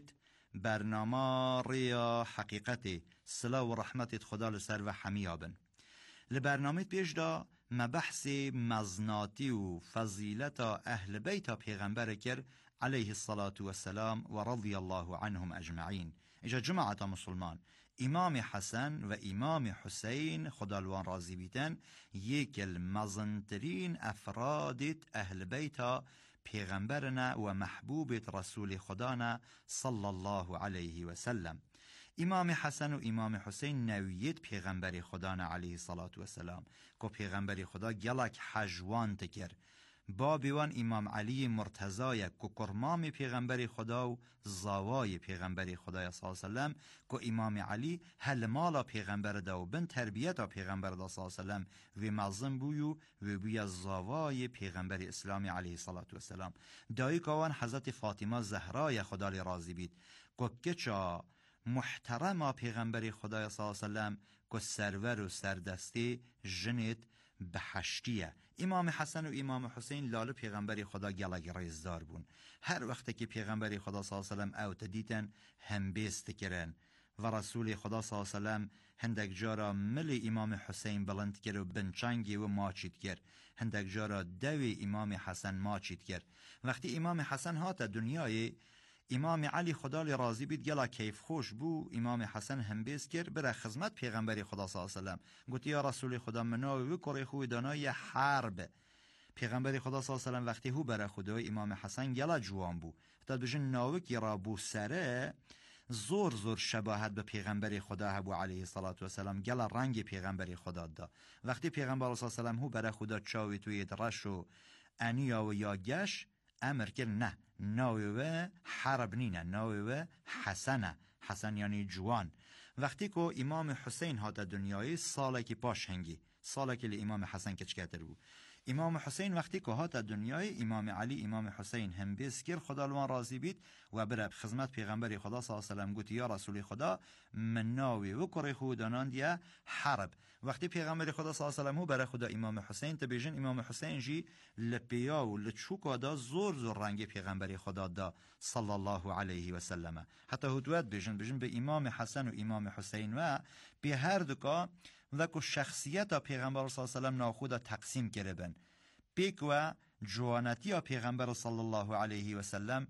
برنامه ریا حقیقت صلاح و رحمت خدا لسر و حمیابن. لبرنامه پیش دا مبحث مزناتی و فضیلت اهل بیت پیغمبر کر علیه الصلاة والسلام و رضی الله عنهم اجمعین. اجا جماعت مسلمان، امام حسن و امام حسین خدالوان راضی بیتن یک المزنترین افرادت اهل بیت پیغمبرنا و محبوبت رسول خدانا صلی الله علیه و سلم. امام حسن و امام حسین نویت پیغمبر خدانا علیه الصلاة والسلام که پیغمبر خدا گلک حجوان تکر. بابیوان امام علی مرتضای که کرمام پیغمبر خدا و زاوای پیغمبر خدا صلی الله علیه وسلم که امام علی هل مالا پیغمبر دا و بن تربیتا پیغمبر دا صلی الله علیه وسلم و مظلم بویو و بوی زاوای پیغمبر اسلامی علیه الصلاة والسلام. دایی که حضرت فاطمه زهرای خدا لی راضی بید که کچا محترم پیغمبر خدا صلی الله علیه وسلم که سرور و سردستی جنت بحشتیه. امام حسن و امام حسین لاله پیغمبر خدا گلگ ریزدار بون. هر وقت که پیغمبر خدا صلی الله علیه وسلم اوت دیدن هم بیست کرن و رسول خدا صلی الله علیه وسلم هندک جارا مل امام حسین بلند کرد و بنچنگی و ماچید کرد. هندک جارا دوی امام حسن ماچید کرد. وقتی امام حسن هات دنیای امام علی خدا لی راضی بید گلا کیف خوش بو. امام حسن هم بیست کرد بره خدمت پیغمبر خدا صلی الله علیه وسلم گوت یا رسول خدا مناوی و کره خوی دانای حرب. پیغمبر خدا صلی الله علیه وسلم وقتی هو بره خدای امام حسن گلا جوان بو تا بجن ناوکی را بو سره زور زور شباهت به پیغمبر خدا هبو علیه الصلاة والسلام گلا رنگ پیغمبر خدا دا. وقتی پیغمبر صلی الله علیه وسلم هو بره خدا چاوی توی درش و انیا و یا گش امر کرد نه ناوی حرب نینه، ناوی حسنه. حسن یعنی جوان. وقتی که امام حسین هات دنیای ساله که پاش هنگی ساله که امام حسن کچ کتر بود. امام حسین وقتی که هات دنیای امام علی امام حسین هم بسکر خدا لوان راضی بید و بره خدمت پیغمبر خدا صلی الله علیه و سلم گوت یا رسول خدا من ناوی و کره خودانان دیا حرب. وقتی پیغمبر خدا صلی الله علیه و سلم بره خدا امام حسین تبیجن امام حسین جی لپیا و لچوکا دا زور زور رنگ پیغمبر خدا دا صلی الله علیه و سلم. حتی هدوت بیجن به امام حسن و امام حسین و به هر دکا و که شخصیت پیغمبر صلی الله علیه و سلم ناخود تقسیم کرده بن. پیک و جوانتی پیغمبر صلی الله علیه و سلم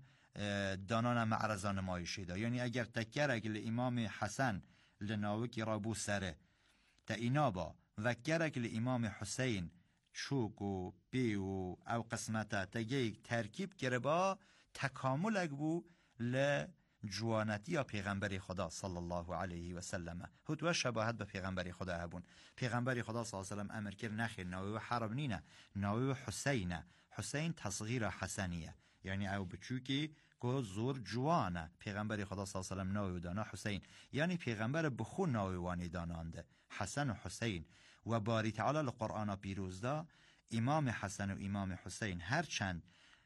دانان معرضان مایشی دا. یعنی اگر تکرک لامام حسن لناوکی رابو سره تا اینا با و کرک لامام حسین چوک و پی و او قسمتا تگیک ترکیب کرده با تکامل اگبو جوانتی پیغمبر خدا صلی الله علیه و سلم. هدوه شباهت به پیغمبر خدا هبون. پیغمبر خدا صلی الله علیه و سلم امر کرد نخیر ناوی حرب نینه، ناوی حسینه. حسین تصغیر حسنیه یعنی او بچوکی که زور جوانه. پیغمبر خدا صلی الله علیه و سلم ناوی دانا حسین یعنی پیغمبر بخون ناوی وانی دانانده حسن و حسین. و باری تعالی لقرآن پیروز دا امام حسن و امام حسین هرچند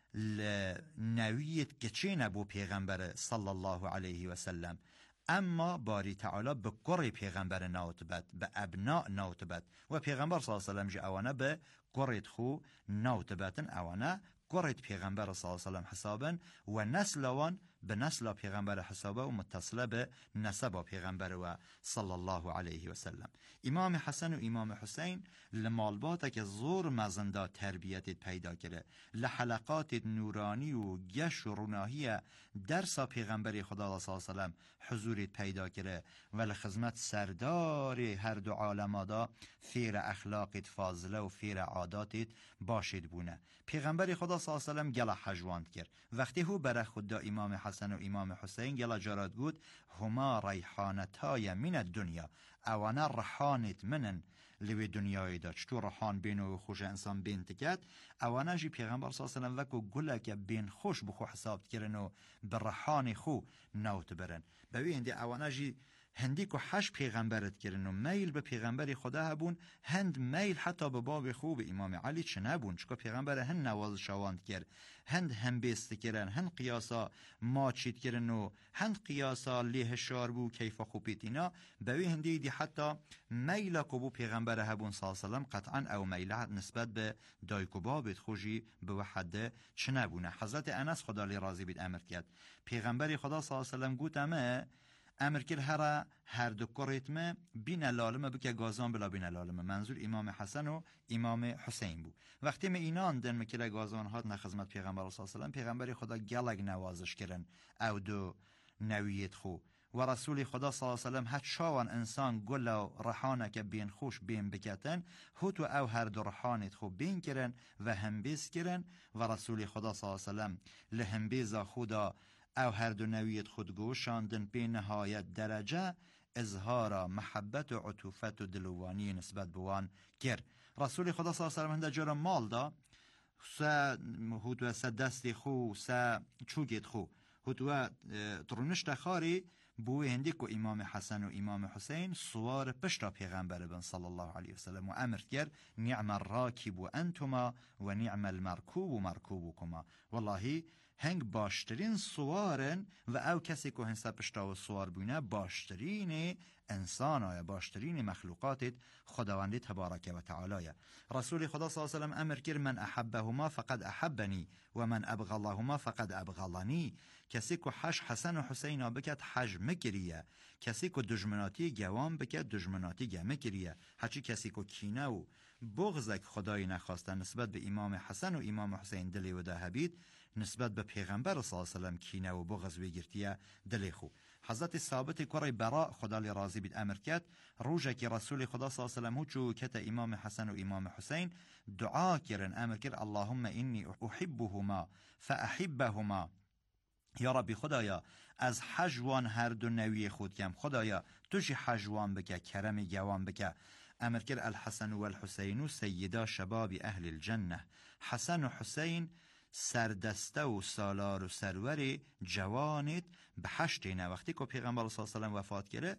نویت کچه نبو پیغمبر صلی الله علیه و سلم اما باری تعالی به قره پیغمبر نوتبت به ابناء نوتبت و پیغمبر صلی الله علیه و سلم جی اوانه به قرد خو نوتبتن اوانه قرد پیغمبر صلی الله علیه و سلم حسابن و نسل وان به نسل پیغمبر حسابه و متصله به نسب پیغمبر و صلی الله علیه و سلم. امام حسن و امام حسین لمالبات که زور مزنده تربیت پیدا کرده لحلقات نورانی و گش و روناهی درس پیغمبر خدا صلی الله علیه و سلم حضورت پیدا کرده و لخدمت سردار هر دو عالمادا فیر اخلاقت فاضله و فیر عاداتت باشید بونه. پیغمبر خدا صلی الله علیه و سلم گله حجواند کرد. وقتی هو بر خدا امام حسن و امام حسین گله جارات گود هما ریحانتای من الدنیا اوانه رحانت منن لوی دنیای دا. چطور رحان بین و خوش انسان بین تکد اوانه جی پیغمبر صلی الله علیه و سلم وکو گله که بین خوش بخو حساب کرن و برحان خو نوت برن. ببین دی اوانه جی هندی که 8 پیغمبرت کردن و میل به پیغمبری خدا هبون، هند میل حتی به باب خوب امام علی چه نبون، چون پیغمبر هند نواز شواند کرد، هند هم بیست کردن، هند قیاسا ما چید کردن و هند قیاسا لیه شار بو کیفا خوبیت اینا، بوی هندی دی حتی میل که بو پیغمبر هبون صلی الله علیه وسلم قطعا او میل نسبت به دایکو بابت خوشی به وحده چه نبونه. حضرت انس خدا لی راضی بید امر کرد، پیغمبری خدا صلی الله علیه وسلم گوتمه امر کرد هر دو کریتمه بین لالمه بکه گازان بلا بین لالمه، منظور امام حسن و امام حسین بود. وقتی می اینان دن مکره گازان هات نخدمت پیغمبر صلی الله علیه و سلم، پیغمبری خدا گلگ نوازش کردن او دو نویت خو و رسول خدا صلی الله علیه و سلم هر شاوان انسان گل و رحانه که بین خوش بین بکتن هوت و او هر دو رحانت خو بین کرن و هم بیز کرن و رسول خدا صلی الله علیه و سلم لهم بیزا خدا او هر دو نویت خود گوشاندن به نهایت درجه اظهار محبت و عطوفت و دلوانی نسبت بوان کرد. رسول خدا صلی الله علیه و سلم هنده جرم مال دا سا هدوه سا دستی خو سا چوگیت خو هدوه ترونشت خاری بوی هندی که امام حسن و امام حسین سوار پشتا پیغمبر بن صلی الله علیه وسلم و امر کرد نعم الراکب و انتما و نعم المرکوب و مرکوبکما، واللهی هنگ باشترین سوارن و او کسی که هنسا پشتا و سوار بونه باشترین انسان های باشترین مخلوقات خداوندی تبارک و تعالی. رسول خدا صلی الله علیه وسلم امر کرد من احبهما فقد احبنی و من ابغضهما فقد ابغضنی، کسی که حسن و حسین بکت حج مکریه، کسی که دشمناتی گوام بکت دشمناتی گه مکریه، هرچی کسی که کینه و بغضک خدای نخواستن نسبت به امام حسن و امام حسین دلی و دهبید، نسبت به پیغمبر صلی الله علیه و سلم کینه و بغض ویگرتیه دلی خو. حضرت ثابت کره براء خدا لی راضی بید امر کرد روزه که رسول خدا صلی الله علیه و سلم چو کت امام حسن و امام حسین دعا کردن، امر کرد اللهم انی احبهما فاحبهما، یا ربی خدایا از حجوان هر دو نوی خود کم، خدایا توش حجوان بکه کرم گوان بکه. امر کرد الحسن و الحسین سیدا شباب اهل الجنه، حسن و حسین سردسته و سالار و سرور جوانت به حشتینه. وقتی که پیغمبر صلی الله علیه و سلم وفات کرده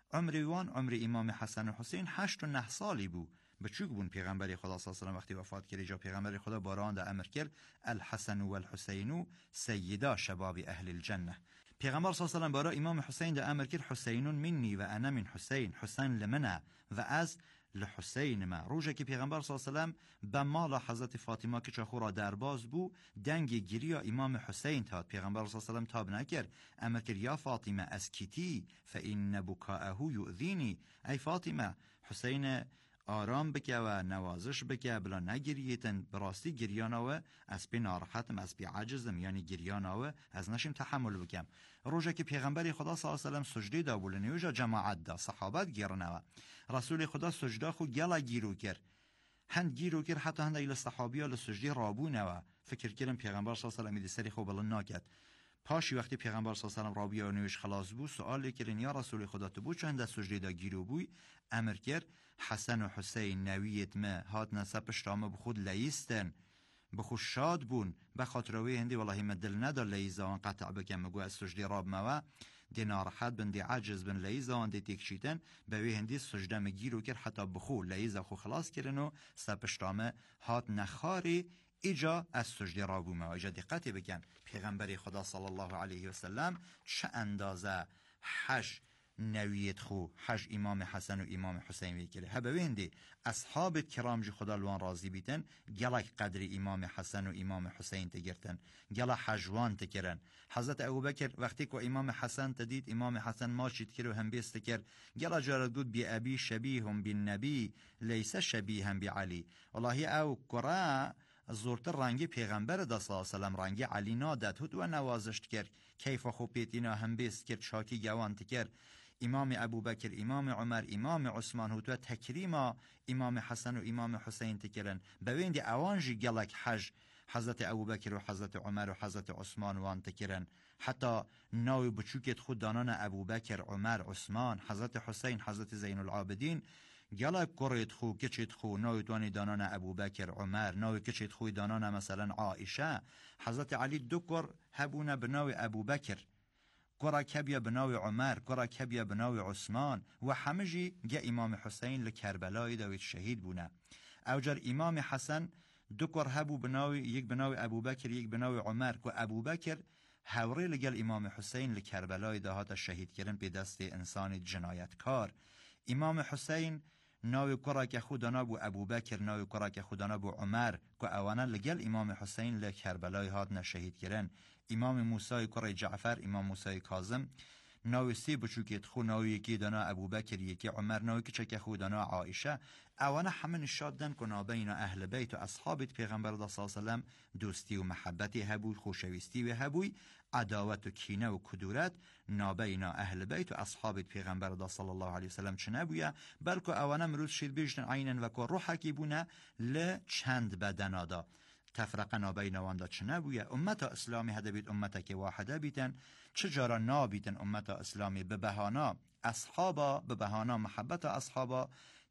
عمر امام حسن و حسین 8 سالی بود. به چوک بون پیغمبر خدا صلی الله علیه و سلم وقتی وفات کرده جا پیغمبر خدا باران امر کرد الحسن و الحسین سیدا شباب اهل الجنه. پیغمبر صلی الله علیه و سلم برای امام حسین ده امر کرد حسین منی و انا من حسین، حسین لمنه و از لحسین ما. روزه که پیغمبر صلی الله علیه و سلم به مال حضرت فاطمه که چخورا درباز بو دنگ گیریا امام حسین تاد، پیغمبر صلی الله علیه و سلم تاب نکرد، امر کرد یا فاطمه اسکتی فان بکاءه یؤذینی، ای فاطمه حسین آرام بکه و نوازش بکه بلا نگریتن، براستی گریاناوه از پی ناراحتم از پی عجزم، یعنی گریاناوه از نشیم تحمل بکم. روزه که پیغمبر خدا صلی الله علیه و سلم سجده دا بولنیوجا جماعت دا صحابت گیرنوه، رسول خدا سجده خو گلا گیرو کرد، هند گیرو کرد حتی هند ایل صحابی ها لسجده رابونوه، فکر کردم پیغمبر صلی الله علیه و سلم دی سری خو بلن ناکد. پاشی وقتی پیغمبر صلی الله علیه و سلم رابیا و نویش خلاص بود سوال کردن یا رسول خدا تو بود چند سجده دا گیرو بوی؟ امر کرد حسن و حسین نویت ما هات نسبش تامه بخود لیستن بخود شاد بون بخاطروی هندی والله ما دل ندار لیزان قطع بکم مگو از سجده راب موا دی ناراحت بن دی عجز بن لیزان دی تکشیتن به هندی سجده مگیرو کرد حتی بخو لیزا خو خلاص کردن و سبش تامه هات نخاری ایجا از سجده رابو ما. ایجا دقتی بکن پیغمبر خدا صلی الله علیه و سلم چه اندازه حش نویت خو حج امام حسن و امام حسین ویکره هبه هندی اصحاب کرام جو خدا لوان راضی بیتن گلک قدر امام حسن و امام حسین تگرتن گلا حجوان تکرن. حضرت ابوبکر وقتی که امام حسن تدید امام حسن ماشید کرد و هم بیست کرد گلا جارد گود بی ابی شبیهم بی نبی لیس شبیهم بی علی، والله او قرآن زورت رنگی پیغمبر دا صلی الله علیه و سلم رنگی علی نادت هد و نوازشت کرد کیف خوب پیتینا هم بیست کرد شاکی گوان تکرد. امام ابوبکر امام عمر امام عثمان هو تو تکریم امام حسن و امام حسین تکرن بویندی اوانجی گلک حج حضرت ابوبکر و حضرت عمر و حضرت عثمان وان تکرن، حتی ناوی بچوکت خود دانان ابوبکر عمر عثمان حضرت حسین حضرت زین العابدین گلک قرید خو کچید خو ناوی توانی دانان ابوبکر عمر ناوی کچید خوی دانان مثلا عائشه حضرت علی دو کر هبونه بناوی ابوبکر گرا کبیا بناوی عمر، گرا کبیا بناوی عثمان و همه جی گه امام حسین لکربلای داوید شهید بونه. اوجر امام حسن دو کر هبو بناوی، یک بناوی ابوبکر، یک بناوی عمر، که ابوبکر هوری لگل امام حسین لکربلای دهات شهید کردن به دست انسان جنایتکار. امام حسین ناوی کرا که خودانا بو ابوبکر، ناوی کرا که خودانا بو عمر، که اوانا لگل امام حسین لکربلای هات نشهید کردن. امام موسی کرا جعفر، امام موسی کاظم ناوی سی بچوکیت خو، ناوی یکی دانا ابوبکر، یکی عمر، ناوی که چکه خودانا عایشه. اوانا همه نشادن کنا بین اهل بیت و اصحابت پیغمبر دا صلی اللہ علیہ وسلم دوستی و محبتی هبوی، خوشویستی و هبوی، عداوت و کینه و کدورت نابین اهل بیت و اصحابت پیغمبر دا صلی الله علیه وسلم چه نبویه، بلکه اوانا مروز شید بیشتن عینن و که روحکی بونه لچند بدنادا تفرقه نابین واندا چه نبویه. امتا اسلامی هده بید امتا که واحده بیتن، چجارا نابیتن امتا اسلامی به بهانا اصحابا، به بهانا محبت اصحابا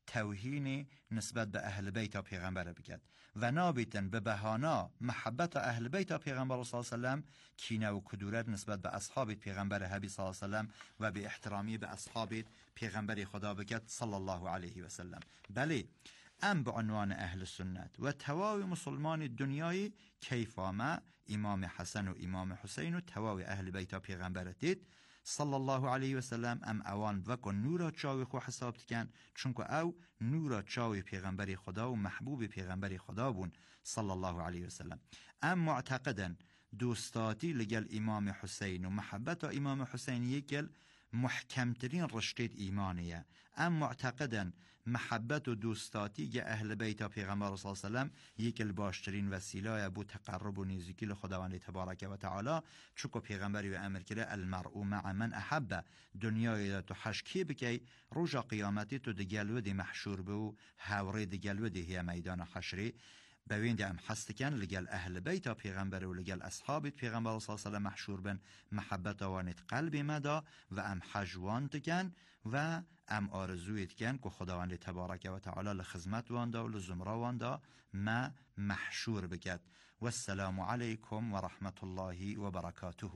توهین نسبت به اهل بیت پیغمبر بکد و نابیتن به بهانا محبت اهل بیت پیغمبر صلی الله علیه وسلم کینه و کدورت نسبت به اصحاب پیغمبر حبیب صلی الله علیه وسلم و به احترامی به اصحاب پیغمبر خدا بکد صلی الله علیه وسلم. بله ام به عنوان اهل سنت و تواوی مسلمان دنیای کیفامه امام حسن و امام حسین و تواوی اهل بیت پیغمبرتید صلی الله علیه و سلم ام اوان وکو نورا چاوی خو حساب تکن، چونکو او نورا چاوی پیغمبر خدا و محبوب پیغمبر خدا بون صلی الله علیه و سلم. ام معتقدن دوستاتی لگل امام حسین و محبت امام حسین یکل محکمترین رشته ایمانیه. ام معتقدن محبت و دوستاتی که اهل بیت پیغمبر صلی الله علیه و سلم یکل باشترین وسیله بو تقرب و نزدیکی خداوند تبارک و تعالی، چونکه پیغمبری و امر کرده المرء مع من احب، دنیای تو حشکی بکی روز قیامتی تو دگلودی محشور بو هوری دگلودی هی میدان حشری بوین ام حستکن لگل اهل بیت پیغمبر و لگل اصحاب پیغمبر صلی الله علیه و سلم محشور بن محبت وانت قلب مدا و ام حجوان تکن و ام آرزویت کن که خداوند تبارک و تعالی لخدمت واندا و لزمره واندا ما محشور بکد. والسلام علیکم و رحمت الله و برکاته.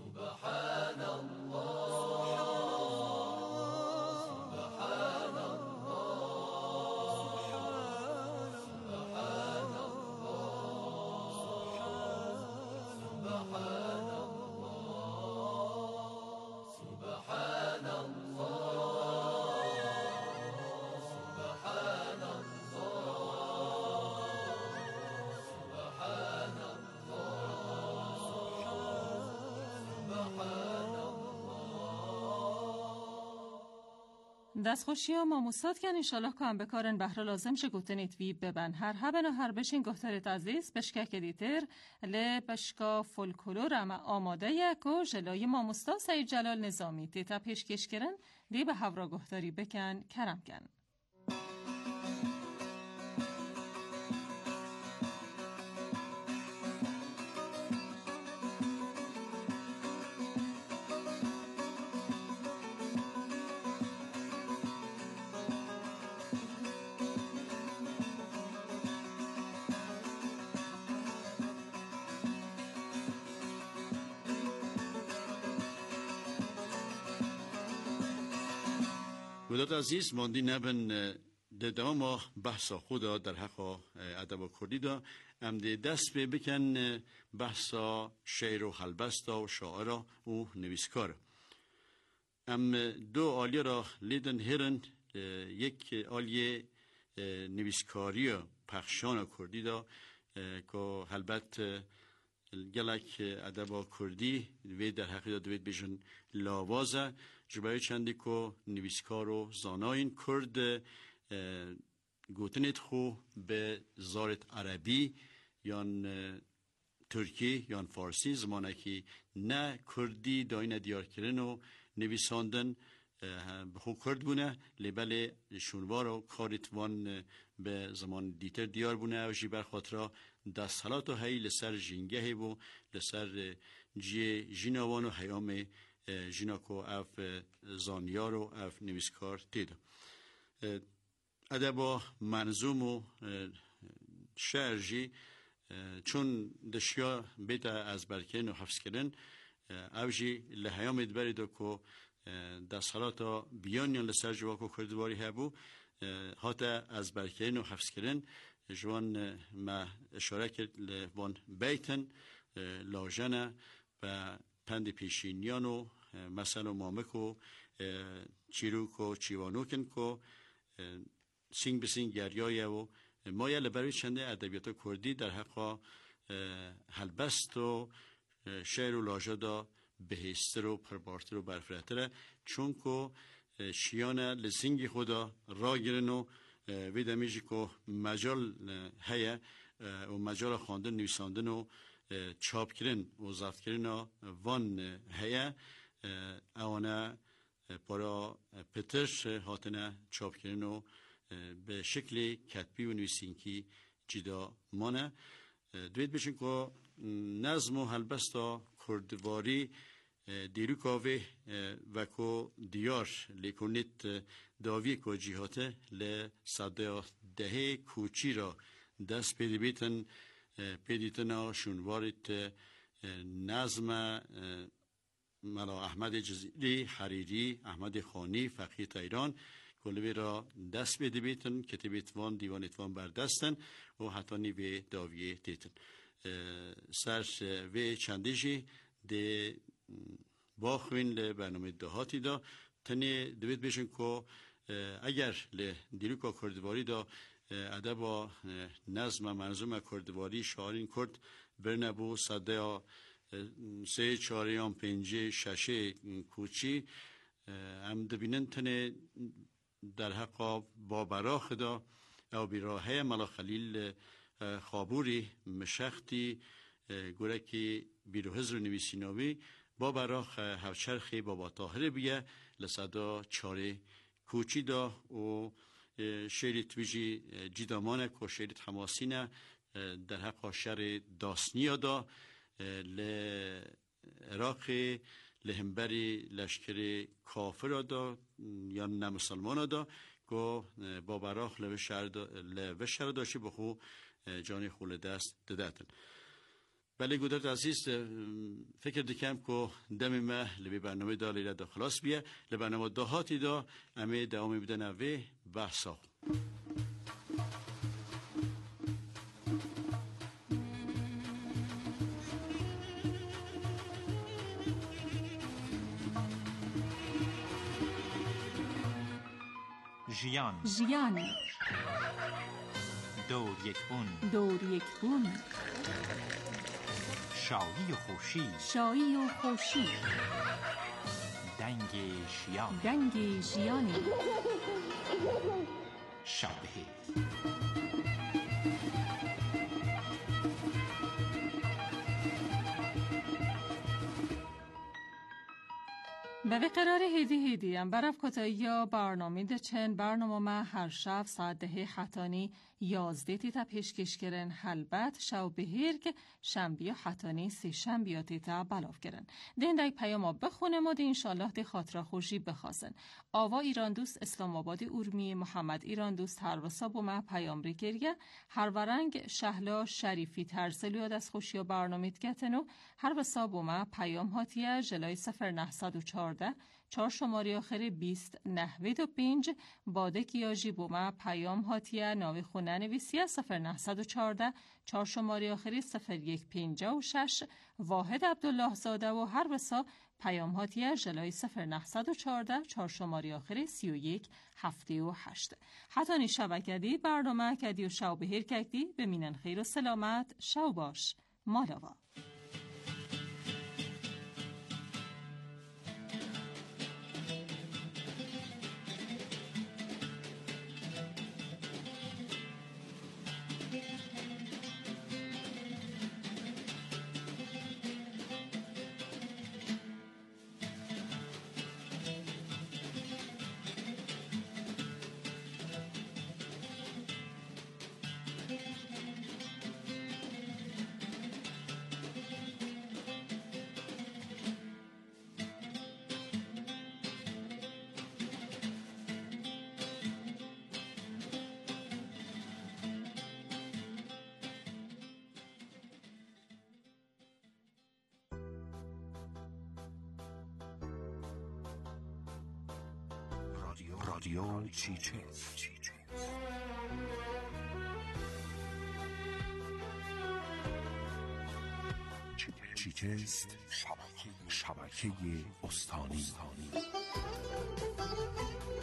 سبحان الله. دستخوشی ها ماموسات کن انشالله که هم بکارن بهره لازم شه گوتنیت وی ببن هر هبن و هر بشین گوترت عزیز بشکه دیتر لی بشکا فولکلور اما آماده یک و جلای ماموستا سید جلال نظامی دیتا پیشکش کرن دی به هورا گوتاری بکن کرم کن. وداد عزیز ماندی نبن ددام بحثا خدا در حق ادب کردی دا ام دست بکن بحثا شعر و خلبستا و شاعر و نویسکار. ام دو آلیه را لیدن هرن، یک آلیه نویسکاری پخشان کردی دا که البته گلک ادب کردی وی در حقیقت دوید بیشن لاوازه جبای چندی که نویسکار و زاناین کرد گوتنیت خو به زارت عربی یا ترکی یا فارسی زمانه که نه کردی داین دیار کردن و نویساندن بخو کرد بونه لیبل شونوار و کاریت وان به زمان دیتر دیار بونه و جیبر خاطرها دست حالات و هی لسر جینگه و لسر جینوان و حیام جیناکو اف زانیار و اف نویسکار تیدا ادبا منظوم و شعر جی چون دشیا بیتا از برکن و حفظ کردن اوجی لحیامید برید که دستخلاتا بیانیان لسر جواکو کردواری هبو هاتا از برکرین و حفظ کردن جوان ما اشاره کرد لبان بیتن لاجنه و پند پیشینیان و مثلا مامکو چیروکو چیوانوکن کو سینگ بسینگ گریایه و مایه لبروی چنده ادبیات کردی در حقا هلبست و شعر و لاجدا بهستر و پربارتر و برفرهتره چون که شیان لسینگی خدا را گیرن و ویدمیجی که مجال هیه و مجال خواندن نویساندن و چاپ کردن و ضبط کردن وان هیه اوانه پارا پترش هاتنه چاپ کردن و به شکل کتبی و نویسینکی جدا مانه دوید بشین که نظم و هلبستا کردواری دیرو کاوه و که دیار لیکونیت داوی که جیهاته لصده دهه کوچی را دست پیدیتن شنواریت نظم ملا احمد جزیری حریری احمد خانی فقیه ایران کلوی را دست بیتن کتبیتوان دیوانیتوان بردستن و حتی نیوی داویه دیتن سرش وی چندیجی ده باخوین لبرنامه دهاتی دا تنی دوید بشن که اگر دیروکا کردواری دا ادبا نظم منظوم کردواری شعارین کرد برنبو صده 3 4 5 6 کوچی هم دبینن تنه در حقا با براخ دا او بیراهه ملا خلیل خابوری مشختی گورکی بیروهزر نویسیناوی با براخ هفچرخی بابا طاهر بیه لصدا 4 کوچی دا و شیریت ویجی جیدامانه که شیریت حماسینه در حقا شر داسنیا دا عراق لهمبری لشکر کافر دا یا نمسلمان دا که با براخ لوشر داشتی بخو جانی خول دست دادتن بله گودرت عزیز فکر دکم که دم ما لبی برنامه دا لیره دا خلاص بیه لبرنامه دهاتی دا امی دوامی بدن اوه بحثا ژیان دور یک بون شایی و خوشی دنگ ژیانی شابهی به قرار هیدی هم برف کتایی یا برنامه دچن برنامه ما هر شب ساعت 10 حتانی 11 تیتا پیشکش کرن حلبت شو بهیرگ شنبی و حتانی 3 شنبی تیتا بلاف کرن دین دای پیام بخونم و دی انشالله دی خاطره خوشی بخواسن آوا ایران دوست اسلام آبادی اورمی محمد ایران دوست هر وسا با ما پیام ری گریه هر ورنگ شهلا شریفی ترسل یاد از خوشی و برنامه گتنو هر وسا با ما پیام هاتیه جلای 0914 4 شماره آخر 20 95 باده کیاجی بوما پیام هاتیه ناوی خونه نویسیه 0914 4 شماره آخر 0156 واحد عبدالله زاده و هر وسا پیام هاتیه جلای 0914 4 شماره آخر 31 78 حتانی شبکدی برنامه کدی و شو بهیر کدی بمینن خیر و سلامت شو باش مالاوا رادیو چیچست. چیچست شبکه استانی.